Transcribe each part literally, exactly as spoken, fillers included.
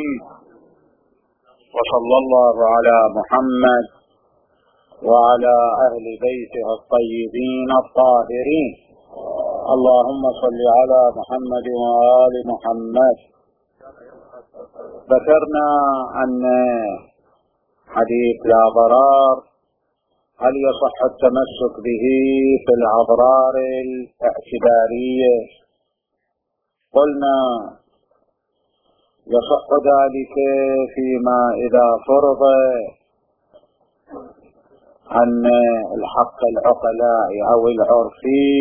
وصلى الله على محمد وعلى أهل بيته الطيبين الطاهرين. اللهم صل على محمد وآل محمد. ذكرنا أن حديث لا ضرار هل يصح التمسك به في الأضرار الاعتبارية؟ قلنا يصح ذلك فيما إذا فرض أن الحق العقلاء أو العرفي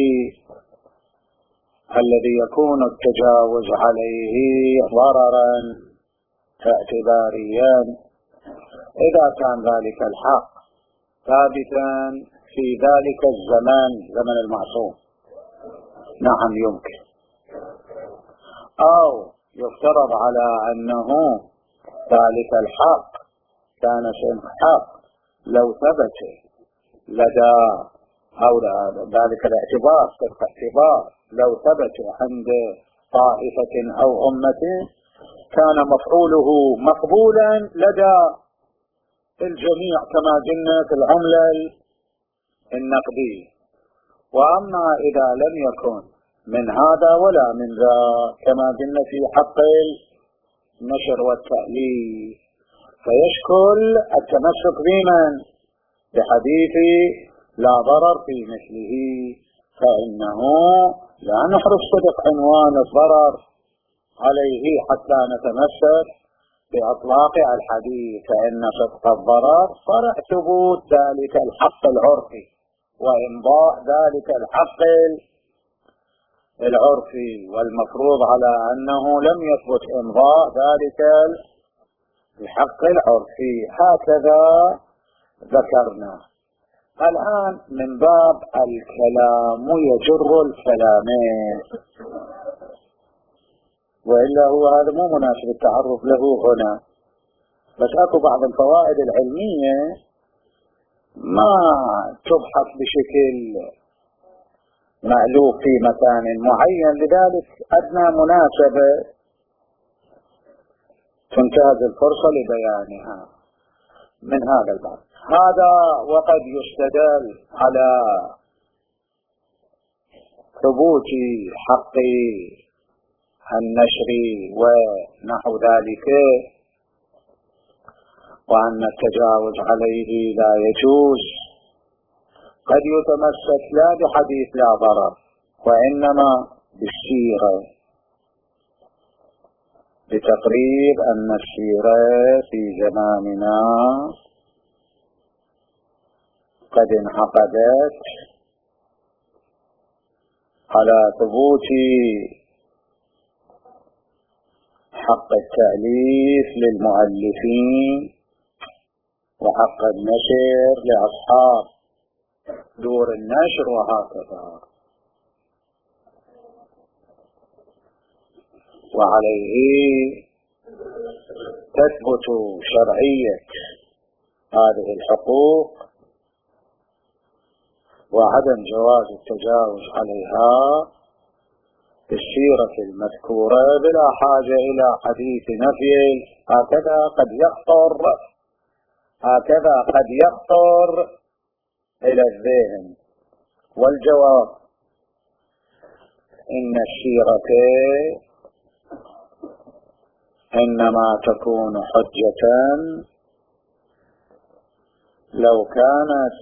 الذي يكون التجاوز عليه ضررا اعتباريا، إذا كان ذلك الحق ثابتا في ذلك الزمان زمن المعصوم نعم يمكن، أو يفترض على أنه ذلك الحق كان شيء حق لو ثبت لدى أو ذلك الاعتبار الاعتبار لو ثبت عند طائفة أو أمة كان مفعوله مقبولا لدى الجميع كما قلنا في العملة النقدية. وأما إذا لم يكن من هذا ولا من ذا كما قلنا في حق النشر والتأليف فيشكل التمسك بمن بحديث لا ضرر في مثله، فإنه لا نحرص صدق عنوان الضرر عليه حتى نتمسك بأطلاق الحديث، فإن صدق الضرر فرع ثبوت ذلك الحق العرفي وإمضاء ذلك الحق العرفي، والمفروض على أنه لم يثبت إمضاء ذلك الحق العرفي. هكذا ذكرنا. الآن من باب الكلام يجر الكلامين، وإلا هو هذا مو مناسب التعرف له هنا، بس أكو بعض الفوائد العلمية ما تبحث بشكل مألوف في مكان معين، لذلك أدنى مناسبة تنتهز الفرصة لبيانها من هذا الباب. هذا وقد يستدل على ثبوت حق النشر ونحو ذلك، وأن التجاوز عليه لا يجوز. قد يتمسك لا بحديث لا ضرر وإنما بالسيرة، بتقرير أن السيرة في زماننا قد انعقدت على ثبوت حق التأليف للمؤلفين وحق النشر لأصحاب دور النشر وهكذا، وعليه تثبت شرعية هذه الحقوق وعدم جواز التجاوز عليها بالسيرة المذكورة بلا حاجة إلى حديث نفي. هكذا قد يخطر هكذا قد يخطر إلى الذهن، والجواب إن السيرة إنما تكون حجة لو كانت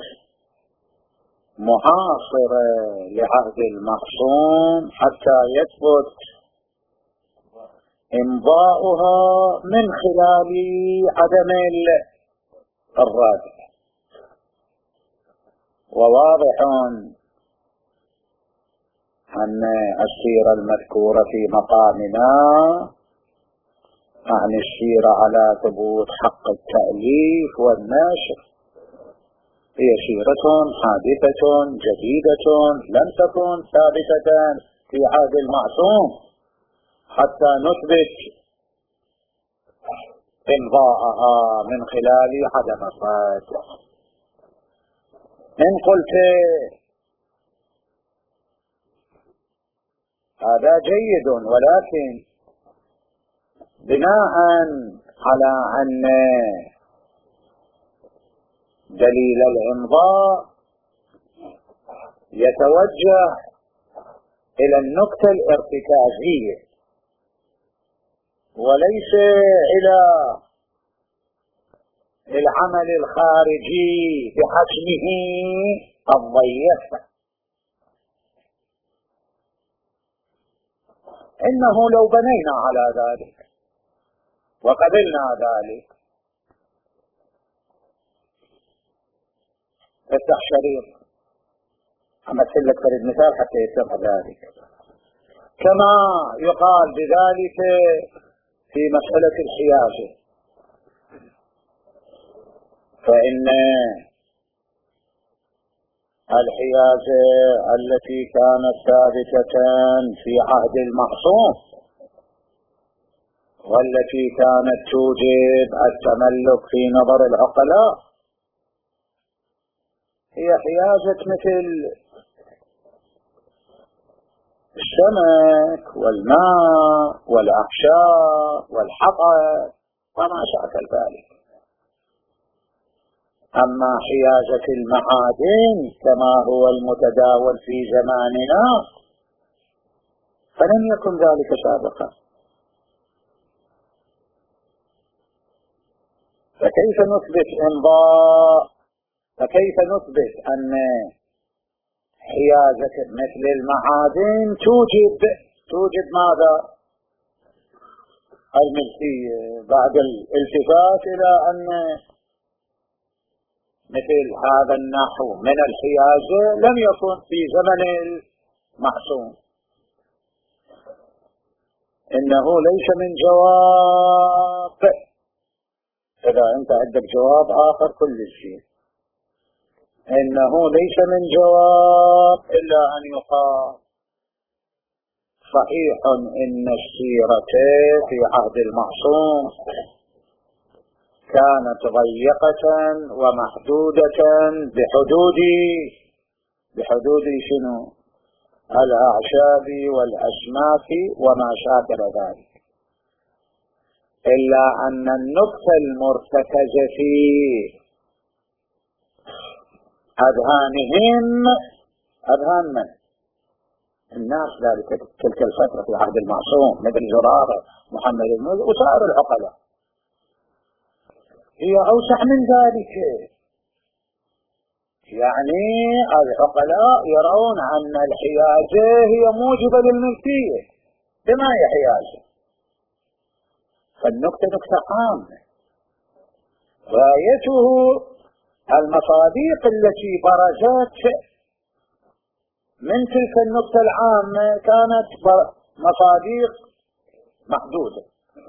محاصرة لعهد المعصوم حتى يثبت إمضاؤها من خلال عدم الرد. وواضح أن السيرة المذكورة في مقامنا عن السيرة على ثبوت حق التأليف والنشر هي سيرة حادثة جديدة لم تكن ثابتة في عهد المعصوم حتى نثبت إمضاءها من خلال عدم الرد. إن قلت هذا جيد، ولكن بناء على أن دليل الإمضاء يتوجه إلى النكتة الارتكازية وليس إلى العمل الخارجي بحجمه الضيق. إنه لو بنينا على ذلك وقبلنا ذلك، افتح شريط أمثل لك فريد مثال حتى يتبع ذلك، كما يقال بذلك في مسألة الحيازة، فإن الحيازة التي كانت ثابتة في عهد المعصوم والتي كانت توجب التملك في نظر العقلاء هي حيازة مثل السمك والماء والأعشاب والحطب وما شاكل ذلك. أما حيازة المعادن كما هو المتداول في زماننا فلم يكن ذلك سابقا. فكيف نثبت إمضاء فكيف نثبت أن حيازة مثل المعادن توجب توجب ماذا؟ الملكية، بعد الالتفات إلى أن مثل هذا النحو من الحيازة لم يكن في زمن المعصوم. إنه ليس من جواب. إذا أنت عندك جواب آخر كل شيء، إنه ليس من جواب إلا أن يقال صحيح إن السيرة في عهد المعصوم كانت ضيقة ومحدودة بحدود بحدود شنو؟ الأعشاب والأسماك وما شاكل ذلك، إلا أن النكتة المرتكزة في أذهانهم أذهان من؟ الناس ذلك تلك الفترة في عهد المعصوم مثل زرارة محمد الموذي وسائر العقلاء هي أوسع من ذلك. يعني العقلاء يرون أن الحيازة هي موجبة للملكية بما هي حيازة، فالنكتة نكتة عامة غايته المصادق التي برزت من تلك النكتة العامة كانت مصادق محدودة.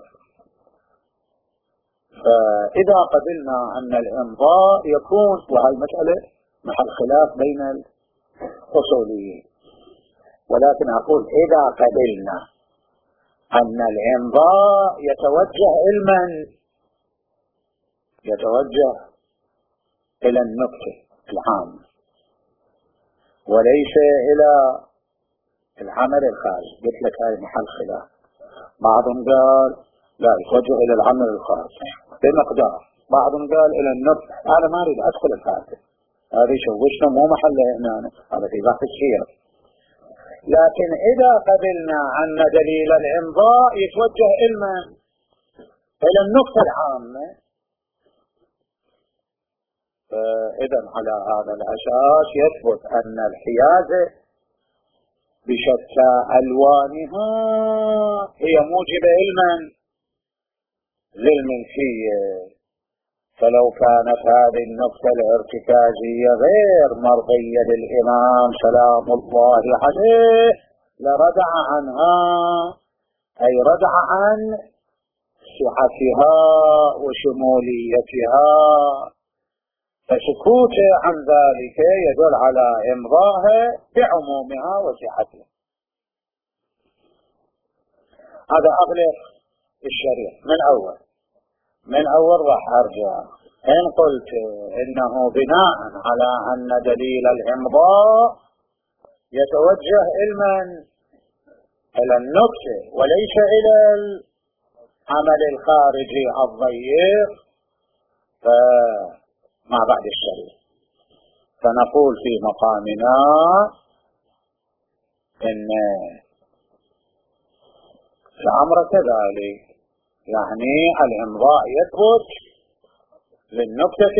فإذا قبلنا أن الإمضاء يكون، وهي مسألة محل خلاف بين الأصوليين، ولكن أقول إذا قبلنا أن الإمضاء يتوجه علما يتوجه إلى النكتة العامة وليس إلى العمل الخارجي، قلت لك هاي محل خلاف. بعضهم قال لا يتوجه إلى العمل الخارجي بمقدار، بعضهم قال إلى النكتة. أنا ما أريد أدخل الفاتح، هذا يشوشنا مو محل هنا، هذا في بحث السيرة. لكن إذا قبلنا أن دليل الإمضاء يتوجه علما إلى النكتة العامة، إذن على هذا الأساس يثبت أن الحيازة بشتى ألوانها هي موجبة علما للملكية. فلو كانت هذه النكتة الارتكازية غير مرضية للإمام سلام الله عليه لردع عنها، أي ردع عن صحتها وشموليتها، فسكوته عن ذلك يدل على إمضائها بعمومها وصحتها. هذا أغلق الشريعة من أول من أول راح أرجع. إن قلت إنه بناء على أن دليل الإمضاء يتوجه علما إلى النكتة وليس إلى عمل الخارجي الضيق فما بعد الشريط. فنقول في مقامنا إن الأمر كذلك، يعني الإمضاء يثبت للنكتة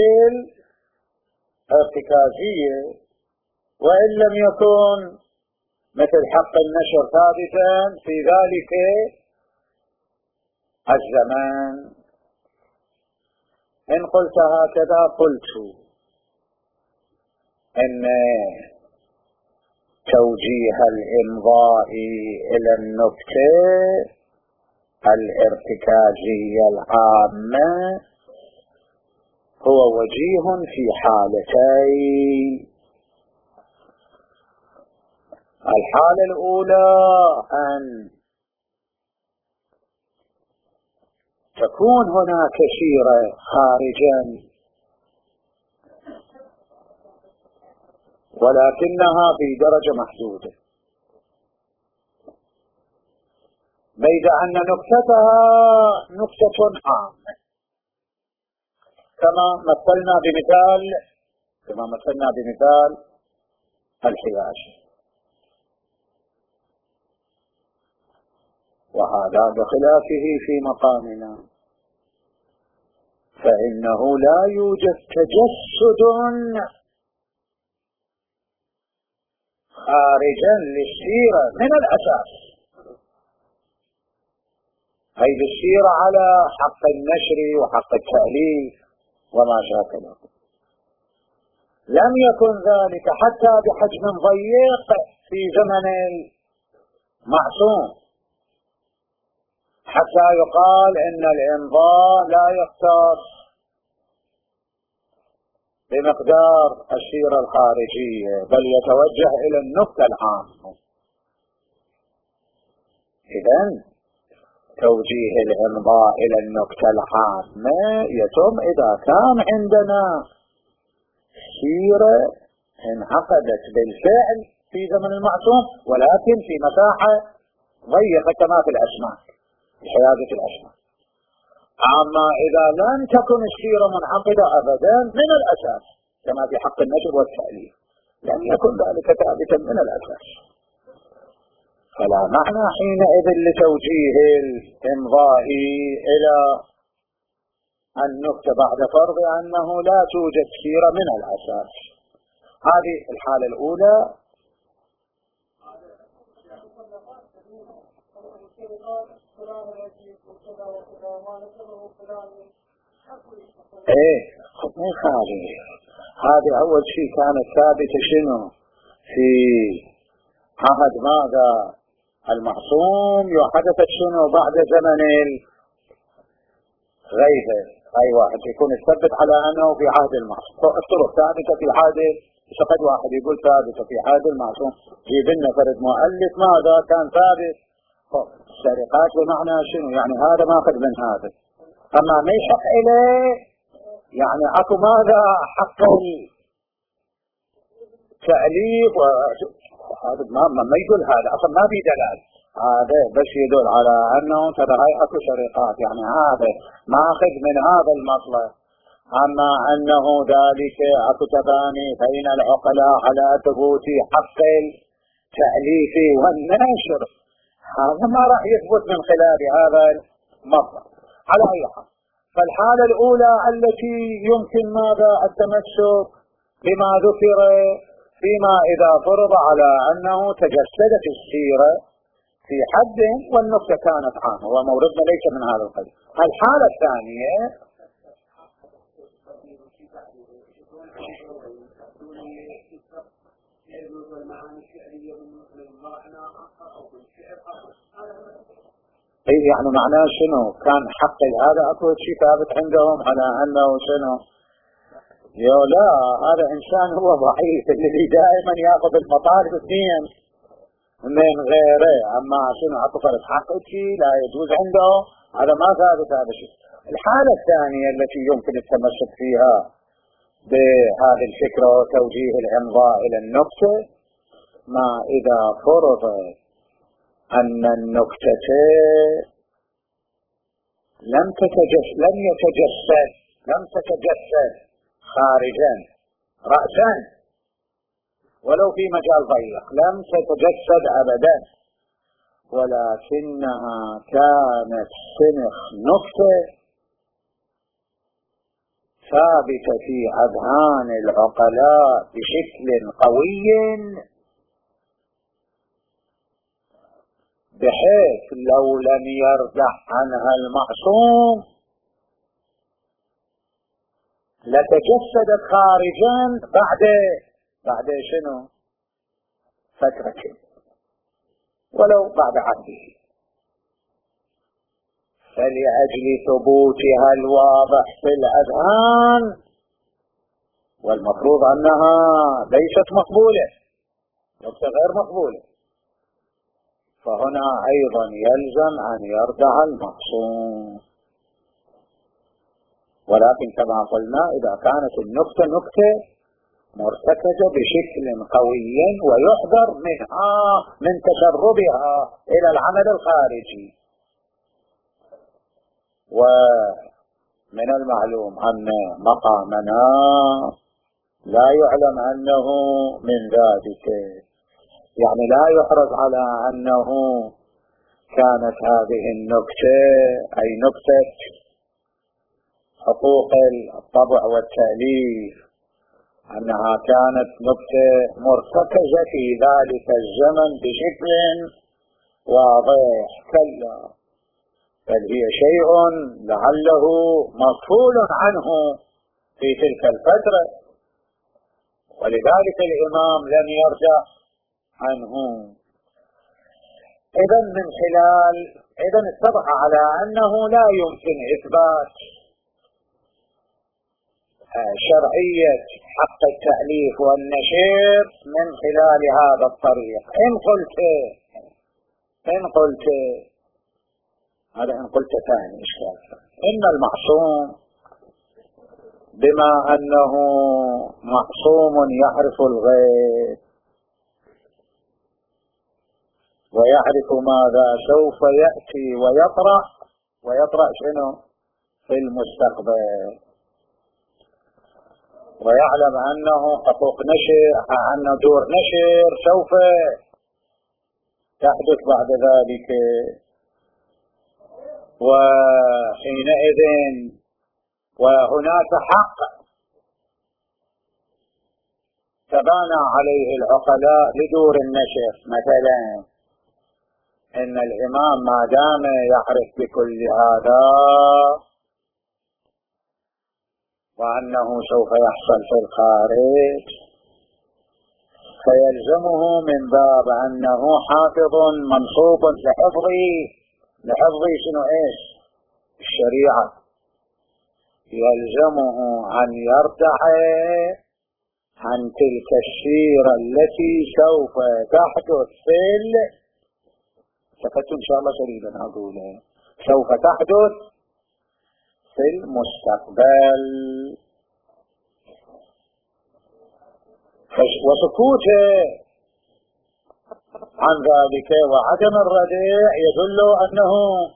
الارتكازية، وإن لم يكن مثل حق النشر ثابتا في ذلك الزمان. إن قلت هكذا قلت إن توجيه الإمضاء إلى النكتة الارتكازية العامة هو وجيه في حالتين. الحالة الأولى أن تكون هناك شيرة خارجا ولكنها في درجة محدودة، بيد أن نكتتها نكتة عامة، كما مثلنا بمثال كما مثلنا بمثال الحياج، وهذا بخلافه في مقامنا، فإنه لا يوجد تجسد خارجا للسيرة من الأساس، أي بالسيرة على حق النشر وحق التأليف وما شاكله. لم يكن ذلك حتى بحجم ضيق في زمن المعصوم، حتى يقال إن الإمضاء لا يختص بمقدار السيرة الخارجية بل يتوجه إلى النكتة العامة. إذن توجيه الإمضاء إلى النكتة العامة يتم إذا كان عندنا سيرة انعقدت بالفعل في زمن المعصوم ولكن في مساحة ضيقة كما في الأسماك، حيازة الأسماك. أما إذا لم تكن السيرة منعقدة أبدا من الأساس كما في حق النشر والتأليف لم يكن ذلك ثابتا من الأساس، فلا معنى حينئذ لتوجيه الإمضاء إلى النكتة بعد فرض أنه لا توجد سيرة من الأساس. هذه الحالة الأولى. ايه خطين خالي، هذه اول شيء كانت ثابتة شنو في عهد ماذا المعصوم، وحدثت شنو بعد زمن الغيبة. اي واحد يكون يثبت على انه في عهد المعصوم، الطرق ثابتة في حادث، فقد واحد يقول ثابتة في عهد المعصوم، جيب لنا فرد مؤلف ماذا كان ثابت. السرقات بمعنى شنو؟ يعني هذا ماخذ من هذا، اما ما يحق اليه يعني اكو ماذا حق التأليف، وهذا ما ما يقول هذا اصلا ما بي دلال، هذا بس يدل على انه ترى هاي اكو سرقات، يعني هذا ماخذ من هذا المطلب. اما انه ذلك اكو تباني بين العقلاء على ثبوت حق التأليف والنشر، هذا ما راح يثبت من خلال هذا المطلب. على أي حال، فالحالة الأولى التي يمكن ماذا التمسك بما ذكر فيما إذا فرض على أنه تجسدت السيرة في حد والنكتة كانت عامة، وموردنا ليس من هذا القبيل. الحالة الثانية ايه يعني معناه شنو؟ كان حق هذا اكو شيء ثابت عندهم على انه شنو؟ يو لا، هذا انسان هو ضعيف اللي دائما ياخذ المطالب اثنين من غيره، اما شنو اكو فرد حق شيء لا يجوز عنده، هذا ما ثابت هذا الشيء. الحالة الثانية التي يمكن التمسك فيها بهذه الفكرة وتوجيه الإمضاء إلى النكتة ما إذا فرض أن النكتة لم تتجسد لم يتجسد لم تتجسد خارجا رأسا ولو في مجال ضيق، لم تتجسد أبدا، ولكنها كانت سنخ نكتة ثابتة في أذهان العقلاء بشكل قوي، بحيث لو لم يرجع عنها المعصوم لتجسدت خارجا بعد بعد شنو؟ فترة ولو بعد عهده. فلأجل ثبوتها الواضح في الأذهان، والمفروض أنها ليست مقبولة، نكتة غير مقبولة، فهنا أيضا يلزم أن يرجع المعصوم. ولكن كما قلنا إذا كانت النكتة نكتة مرتكزة بشكل قوي ويحذر منها من تسربها إلى العمل الخارجي. ومن المعلوم أن مقامنا لا يعلم أنه من ذلك، يعني لا يحرز على أنه كانت هذه النكتة أي نكتة حقوق الطبع والتأليف أنها كانت نكتة مرتكزة في ذلك الزمن بشكل واضح، كلا، بل هي شيء لعله مغفول عنه في تلك الفترة، ولذلك الإمام لم يرجع عنه. إذا من خلال إذا اتضح على أنه لا يمكن إثبات شرعية حق التأليف والنشر من خلال هذا الطريق. إن قلت إن قلت هذا إن قلت ثاني إشكال، إن المعصوم بما أنه معصوم يعرف الغيب ويعرف ماذا سوف يأتي ويطرأ ويطرأ شنو في المستقبل، ويعلم أنه حقوق نشر أن دور نشر سوف تحدث بعد ذلك، وحينئذ وهناك حق تبانى عليه العقلاء لدور النشر. مثلا إن الإمام ما دام يعرف بكل هذا وأنه سوف يحصل في الخارج، فيلزمه من باب أنه حافظ منصوب لحفظ لحفظ شنو إيش الشريعة، يلزمه أن يرتع عن تلك السيرة التي سوف تحدث في ال سكت إن شاء الله قريبا أقول سوف تحدث في المستقبل. وسكوته عن ذلك وعدم الردع يدل أنه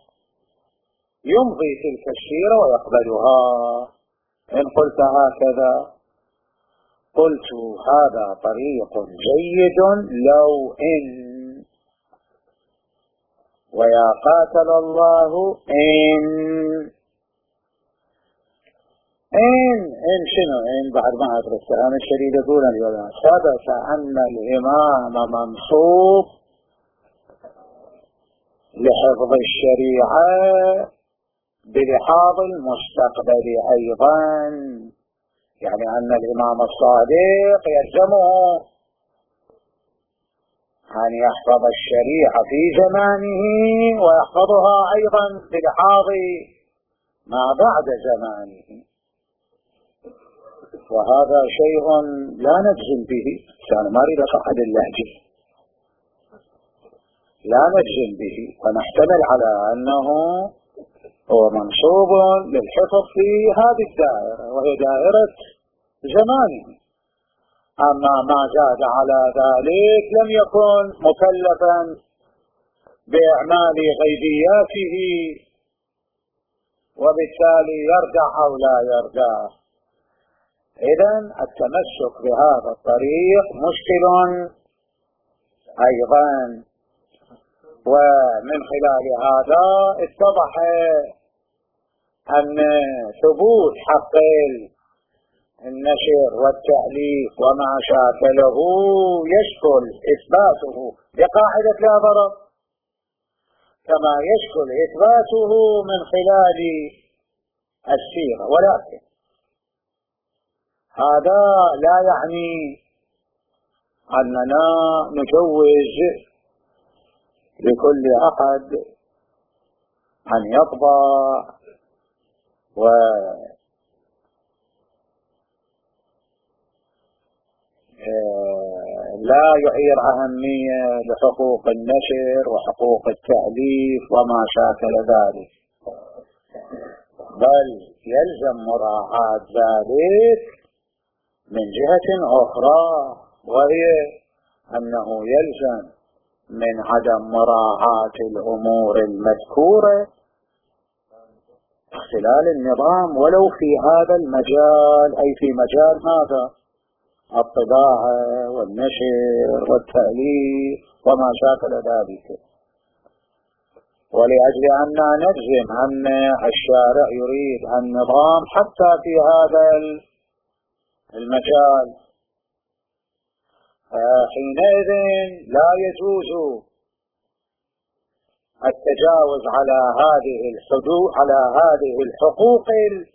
يمضي تلك السيرة ويقبلها. إن قلت هكذا قلت هذا طريق جيد لو إن، ويا قاتل الله إن إن إن شنو إن بعد ما أدرس السلام الشديد يقول اليوم ثبت أن الإمام منصوب لحفظ الشريعة بلحاظ المستقبل أيضا، يعني أن الإمام الصادق يلزمه أن يحفظ الشريعة في زمانه ويحفظها أيضا بلحاظ ما بعد زمانه، وهذا شيء لا نجزم به. كان ما أريد أصعد اللهجة، لا نجزم به ونحتمل على أنه هو منصوب للحفظ في هذه الدائرة وهي دائرة زمانه. أما ما زاد على ذلك لم يكن مكلفا بإعمال غيبياته وبالتالي يرجع أو لا يرجع. إذن التمسك بهذا الطريق مشكل أيضا. ومن خلال هذا اتضح أن ثبوت حق النشر والتأليف وما شاكله يشكل إثباته بقاعدة لا ضرر، كما يشكل إثباته من خلال السيرة. ولكن هذا لا يعني أننا نجوز لكل أحد أن يطبع و لا يعير أهمية لحقوق النشر وحقوق التأليف وما شاكل ذلك، بل يلزم مراعاة ذلك من جهة أخرى، وهي أنه يلزم من عدم مراعاة الأمور المذكورة خلال النظام ولو في هذا المجال، أي في مجال ماذا؟ الطباعة والنشر والتأليف وما شاكل ذلك. ولأجل أن نجزم أن الشارع يريد النظام حتى في هذا المجال، حينئذ لا يجوز التجاوز على هذه الحدود، على هذه الحقوق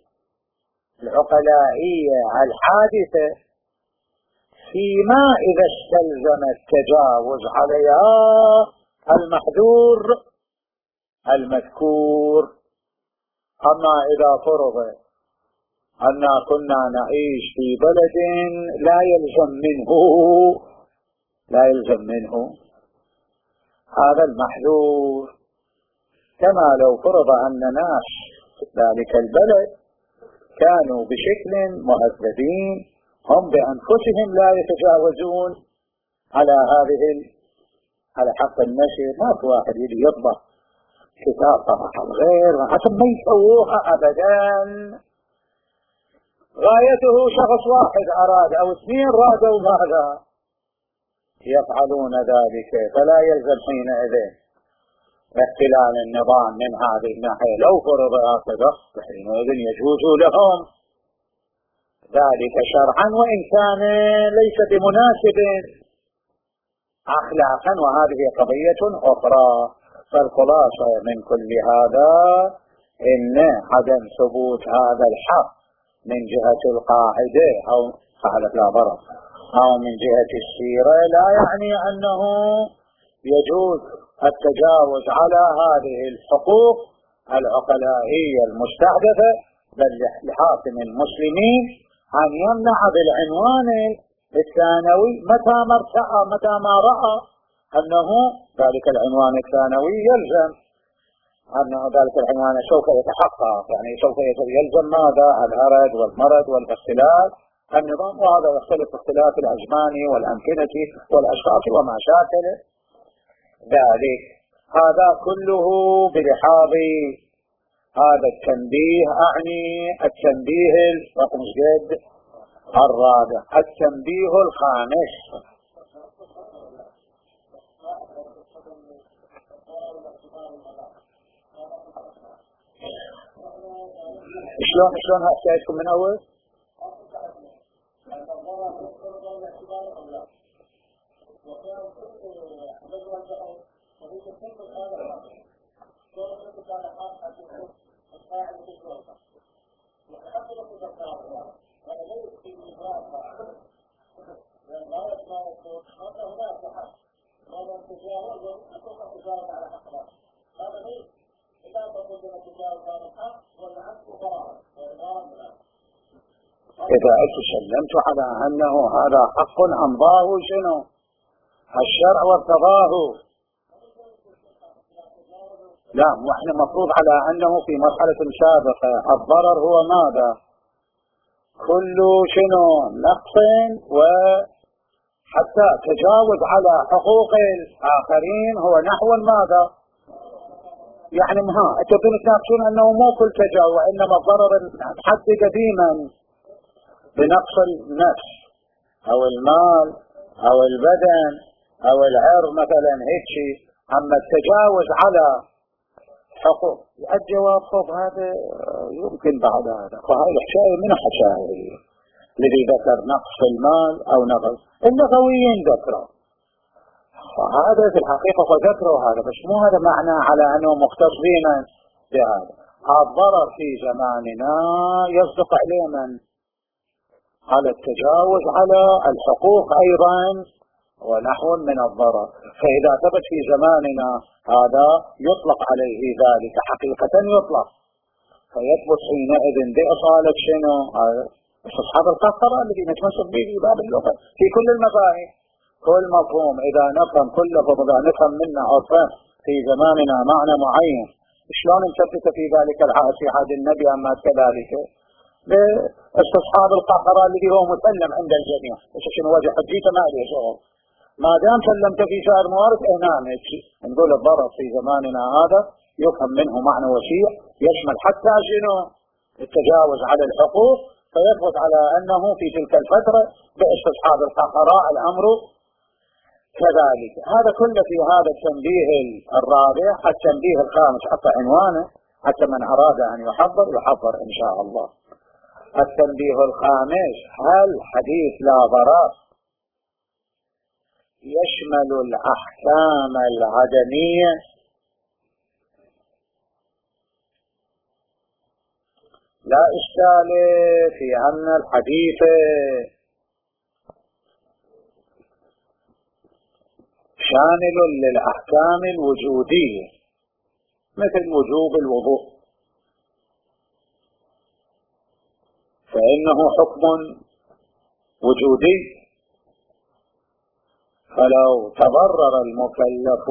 العقلائية الحادثة، فيما إذا استلزم التجاوز عليها المحذور المذكور. أما إذا فرض أن كنا نعيش في بلد لا يلزم منه لا يلزم منه هذا المحذور، كما لو فرض أن ناس ذلك البلد كانوا بشكل مهذبين هم بأنفسهم لا يتجاوزون على هذه على حق النشر، ما في واحد يجي يطبع كتاب طبعا غير حتى ما يسووها أبدا. غايته شخص واحد أراد أو اثنين رادوا ماذا يفعلون ذلك، فلا يلزم حينئذ اختلال النظام من هذه الناحية. لو فرض هكذا حينئذ يجوز لهم ذلك شرعا وإن كان ليس بمناسب أخلاقا، وهذه قضية أخرى. فالخلاصة من كل هذا إن عدم ثبوت هذا الحق من جهة القاعدة أو قاعدة لا ضرر أو من جهة السيرة لا يعني أنه يجوز التجاوز على هذه الحقوق العقلائية المستحدثة، بل لحاكم المسلمين أن يمنع بالعنوان الثانوي متى ما ارتأى متى ما رأى أنه ذلك العنوان الثانوي يلزم، أنه ذلك العنوان سوف يتحقق، يعني سوف يلزم ماذا؟ الهرج والمرض والاختلاف النظام، وهذا يختلف اختلاف الأزمان والأمكنة والأشخاص وما شاكل ذلك. هذا كله بلحاظ هذا التنبيه، أعني التنبيه رقم جد الرابع. التنبيه الخامس، شلون شلون هأساعدكم من أول؟ إذا سلمت على أنه هذا حق أمضاه شنو الشرع وارتضاه، لا وإحنا مفروض على أنه في مرحلة سابقة الضرر هو ماذا؟ كل شنو نقص وحتى تجاوز على حقوق الآخرين هو نحو ماذا؟ يعني ها انتم تناقشون انه مو كل تجاوز وانما الضرر محدد ديما بنقص النفس او المال او البدن او العرض مثلا هيك شيء. اما التجاوز على حقوق الجواب خب هذا يمكن بعد هذا، وهذه الحكايه من حكايه الذي ذكر نقص المال او نقص النغويين ذكروا، وهذا في الحقيقه وذكروا هذا، بس مو هذا معنى على انه مختص بنا بهذا. الضرر في زماننا يصدق عليه من على التجاوز على الحقوق ايضا ونحو من الضرر، فاذا ثبت في زماننا هذا يطلق عليه ذلك حقيقه يطلق، فيثبت حينئذ باصاله شنو استصحاب القهقرة الذي نتمسك به في باب اللغه في كل المفاهيم. كل مفهوم اذا نفهم كل لفظ اذا نفهم منه او فهم في زماننا معنى معين، شلون نثبت في ذلك العهد في عهد النبي اما كذلك باستصحاب القهقرة الذي هو مسلم عند الجميع، بس شنو وجه حجيته ما عليه شغل ما دام سلمت في سائر الموارد. هنا نقول الضرر في زماننا هذا يفهم منه معنى وسيع يشمل حتى شنو التجاوز على الحقوق، فيثبت على انه في تلك الفتره باستصحاب القهقراء الامر كذلك. هذا كله في هذا التنبيه الرابع. التنبيه الخامس حتى عنوانه حتى من اراد ان يحضر يحضر ان شاء الله. التنبيه الخامس: هل حديث لا ضرر يشمل الأحكام العدمية؟ لا إشكال في أن الحديث شامل للأحكام الوجودية مثل وجوب الوضوء، فإنه حكم وجودي، فلو تضرر المكلف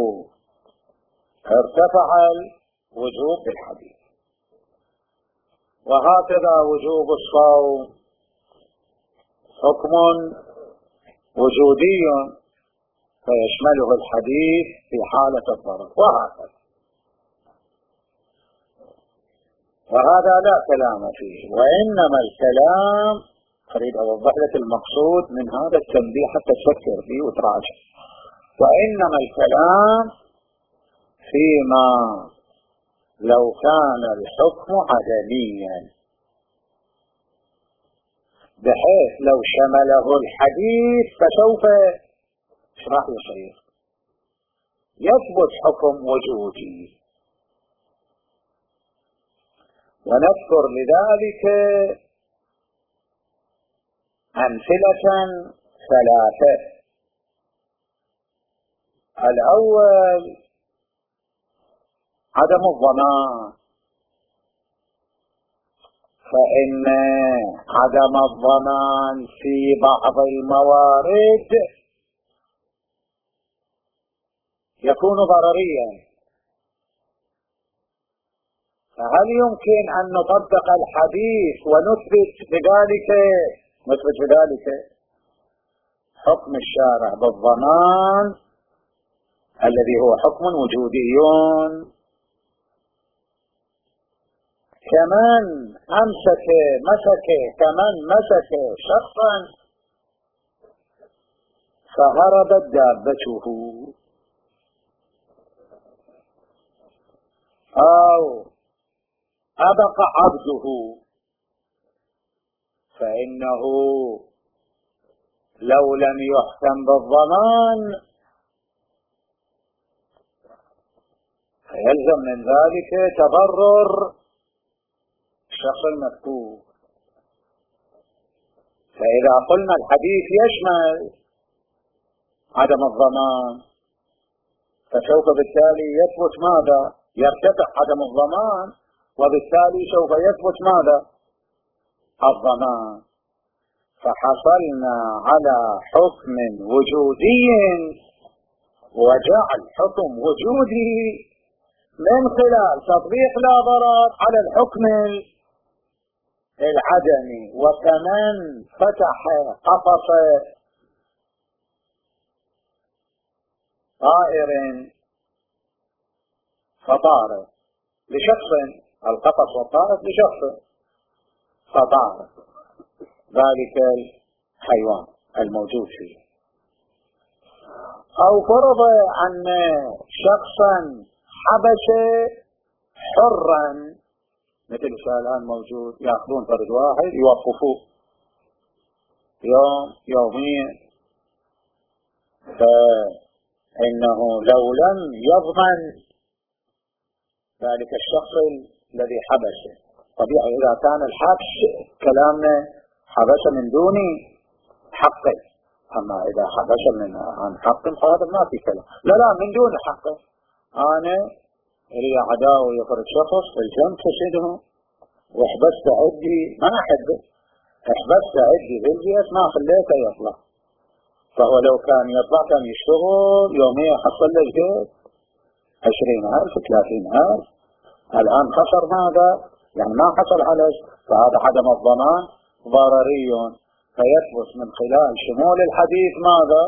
ارتفع الوجوب بالحديث. وهكذا وجوب الصوم حكم وجودي فيشمله الحديث في حالة الضرر، وهكذا. وهذا لا كلام فيه، وإنما الكلام أريد أوضح لك المقصود من هذا التنبيه حتى تفكر فيه وتراجع. وإنما الكلام فيما لو كان الحكم عدميا، بحيث لو شمله الحديث فسوف ايش راح يصير؟ يثبت حكم وجودي. ونذكر لذلك أمثلة ثلاثة. الأول عدم الضمان، فإن عدم الضمان في بعض الموارد يكون ضرريا، فهل يمكن أن نطبق الحديث ونثبت بذلك نثبت بذلك حكم الشارع بالضمان الذي هو حكم وجودي؟ كمن أمسك مسك كمن مسك شخصا فهربت دابته، أو أبقى عبده، فإنه لو لم يحكم بالضمان فيلزم من ذلك تضرر الشخص المذكور. فإذا قلنا الحديث يشمل عدم الضمان فسوف بالتالي يثبت ماذا؟ يرتفع عدم الضمان، وبالتالي سوف يثبت ماذا؟ الضمان. فحصلنا على حكم وجودي وجعل حكم وجودي من خلال تطبيق لا ضرر على الحكم العدمي. وكمن فتح قفص طائر فطار لشخص، القفص والطائف لشخص، فطار ذلك الحيوان الموجود فيه. أو فرض أن شخصا حبس حرا، مثل الآن موجود، يأخذون فرد واحد يوقفوه يوم يومين، فإنه لو لم يضمن ذلك الشخص الذي حبسه، طبيعي إذا كان الحبس كلامنا حبس من دون حقه، أما إذا حبس من عن حق فهذا ما في كلام. لا لا من دون حقه، أنا لي عداوة يفرد شخص الجنب تشده وحبست عدي ما أحبه، حبست عدي بالجيش ما خليته يطلع، فهو لو كان يطلع كان يشتغل يوميا حصل له الجيش عشرين ألف ثلاثين ألف، الآن خسر ماذا؟ يعني ما حصل عليه، فهذا عدم الضمان ضرري، فيثبت من خلال شمول الحديث ماذا؟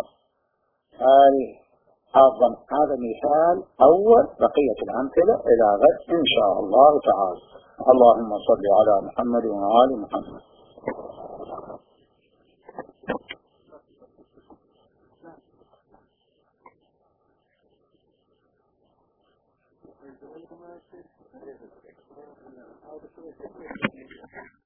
الضمان. هذا مثال أول، بقية الأمثلة إلى غد إن شاء الله تعالى. اللهم صل على محمد وآل محمد.